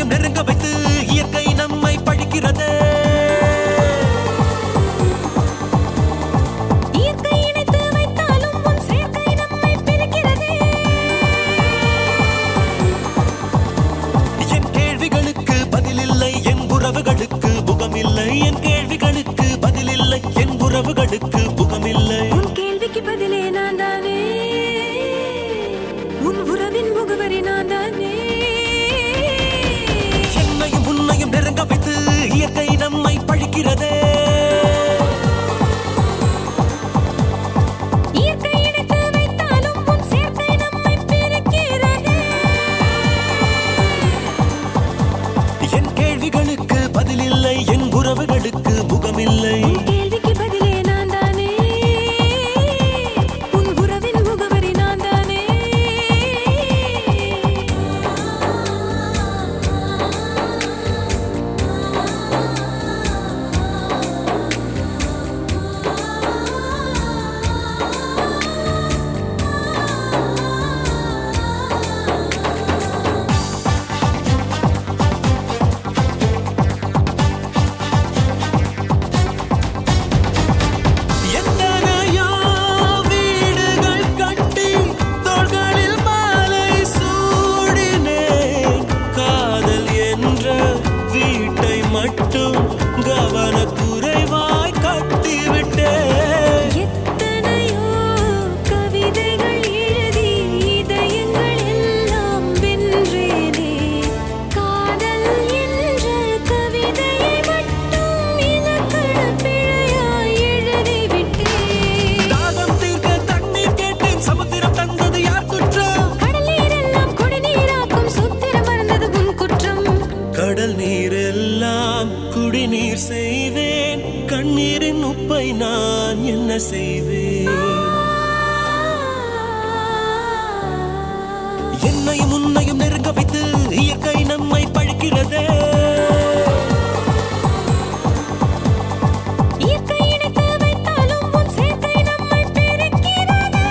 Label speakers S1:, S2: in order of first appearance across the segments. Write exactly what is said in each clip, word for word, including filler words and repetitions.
S1: உன்னையும் நெருங்க வைத்து இயற்கை நம்மை பழிக்கிறதே.
S2: இயற்கை இணைத்து வைத்தாலும் உன் சேர்க்கை நம்மை பிரிக்கிறதே.
S1: என் கேள்விகளுக்கு பதிலில்லை, என் உறவுகளுக்கு முகமில்லை. என் கேள்விகளுக்கு பதிலில்லை, என் உறவுகளுக்கு முகமில்லை.
S2: உன் கேள்விக்கு பதிலே நான் தானே, உன் உறவின் முகவரி நான் தானே.
S1: என்னையும் உன்னையும் நெருங்க வைத்து இயற்கை நம்மை பழிக்கிறதே.
S2: இயற்கை இணைத்து வைத்தாலும் உன் சேர்க்கை நம்மை பிரிக்கிறதே.
S1: என் கேள்விகளுக்கு பதிலில்லை, என் உறவுகளுக்கு முகமில்லை.
S2: உன் கேள்விக்கு பதிலே நான் தானே, உன் உறவின் முகவரி நான் தானே.
S1: எத்தனையோ வீடுகள் கட்டி தோள்களில் மாலை சூடினேன். காதல் என்ற வீட்டை மட்டும் கவனக்குறைவாய் கட்டிவிட்டேன்.
S2: எத்தனையோ கவிதைகள் எழுதி இதயங்கள் எல்லாம் வென்றேனே. காதல் என்ற கவிதையை மட்டும் இலக்கண பிழையாய் எழுதிவிட்டேன்.
S1: தாகம் தீர்க்க தண்ணீர் கேட்டேன், சமுத்திரம் தந்தது யார் குற்றம்?
S2: கடல் நீரெல்லாம் குடிநீராக்கும் சூத்திரம் மறந்தது உன் குற்றம்.
S1: கடல் நீரெல்லாம் குடிநீர் செய்வேன், கண்ணீரின் உப்பை நான் என்ன செய்வேன்? என்னையும் உன்னையும் நெருங்க வைத்து இயற்கை நம்மை பழிக்கிறதே.
S2: இயற்கை இணைத்து வைத்தாலும் உன் சேர்க்கை நம்மை பிரிக்கிறதே.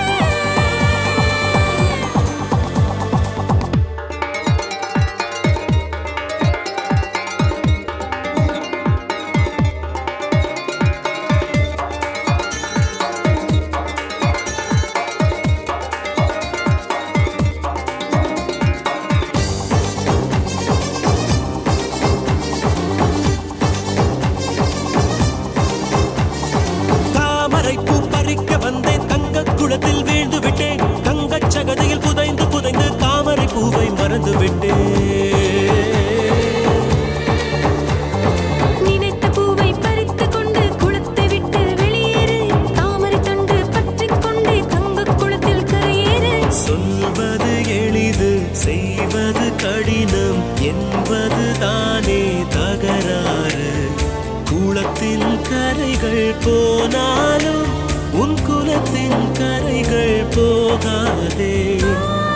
S1: தாமரை பூ பறிக்க வந்தேன், தங்கக் குளத்தில் வீழ்ந்து விட்டேன். தங்கச் சகதியில் புதைந்து புதைந்து தாமரை பூவை மறந்து விட்டேன்.
S2: நினைத்த பூவை பறித்துக் கொண்டு குளத்தை விட்டு வெளியேறு. தாமரை தண்டு பற்றிக் கொண்டே தங்கக் குளத்தில் கரையேறு.
S1: சொல்வது எளிது, செய்வது கடினம் என்பது தானே தகராறு. குளத்தின் கரைகள் போனாலும் உன் குலத்தின் கரைகள் போகாதே.